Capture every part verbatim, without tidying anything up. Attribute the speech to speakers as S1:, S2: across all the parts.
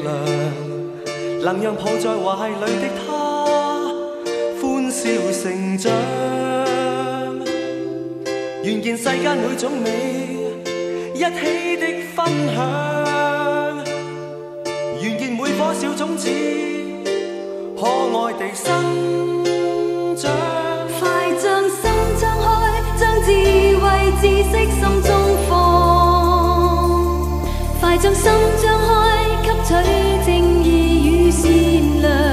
S1: 量，能让抱在懷裡的他歡笑成長。願見世間每種美一起的分享，願見每顆小種子可愛地生長。
S2: 快將心張開，將智慧知識心中放，快將心張開，吸取正義與善良。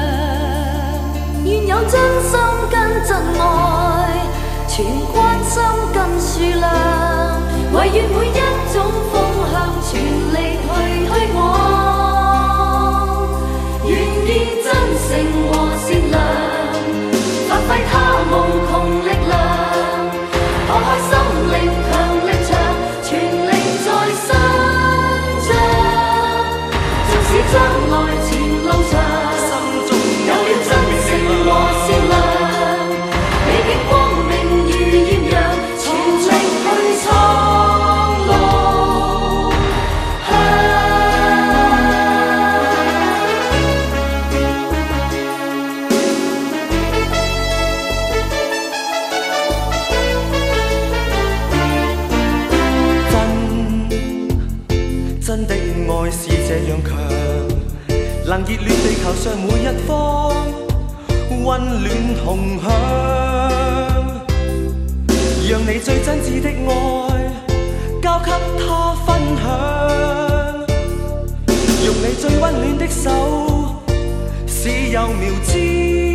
S2: 願有真心跟真愛，全關心跟樹亮，唯願每一種風向全力去推廣，願見真誠和善良，發揮它無窮力量，拋開心靈強力場，全力在生長，縱使將來前路長，
S1: 心中
S2: 有了真誠和善良，美景光明如豔陽，全力去闖路向。
S1: 真的愛是這樣強，能熱戀地球上每一方，溫暖同享。讓你最真摯的愛交給他分享，用你最溫暖的手，是幼苗之